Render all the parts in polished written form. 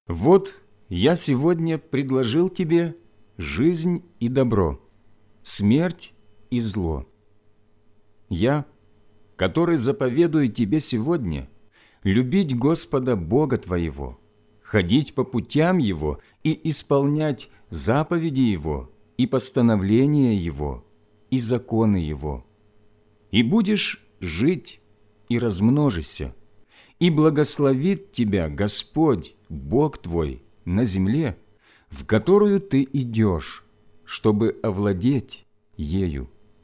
Вот я сегодня предложил тебе жизнь и добро, смерть и зло. Я, который заповедую тебе сегодня, любить Господа Бога твоего, ходить по путям Его и исполнять заповеди Его и постановления Его и законы Его. И будешь жить и размножишься, и благословит тебя Господь, Бог твой, на земле, в которую ты идешь, чтобы овладеть ею.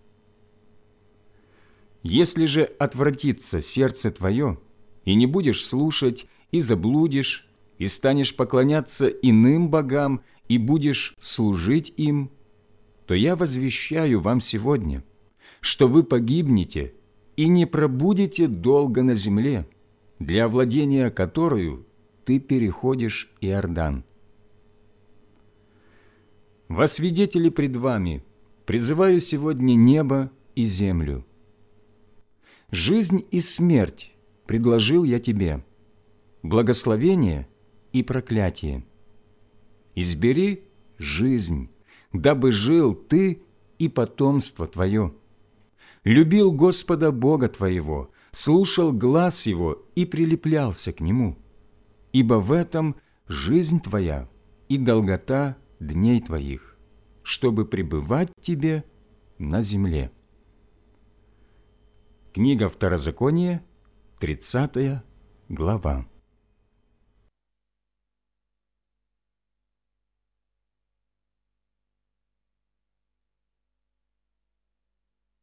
Если же отвратится сердце твое, и не будешь слушать, и заблудишь, и станешь поклоняться иным богам, и будешь служить им, то я возвещаю вам сегодня, что вы погибнете и не пробудете долго на земле, для овладения которую ты переходишь Иордан. Во свидетели пред вами призываю сегодня небо и землю. Жизнь и смерть предложил я тебе, благословение и проклятие. Избери жизнь, дабы жил ты и потомство твое. Любил Господа Бога твоего, слушал глас Его и прилеплялся к Нему, ибо в этом жизнь твоя и долгота дней твоих, чтобы пребывать тебе на земле». Книга Второзакония, 30 глава.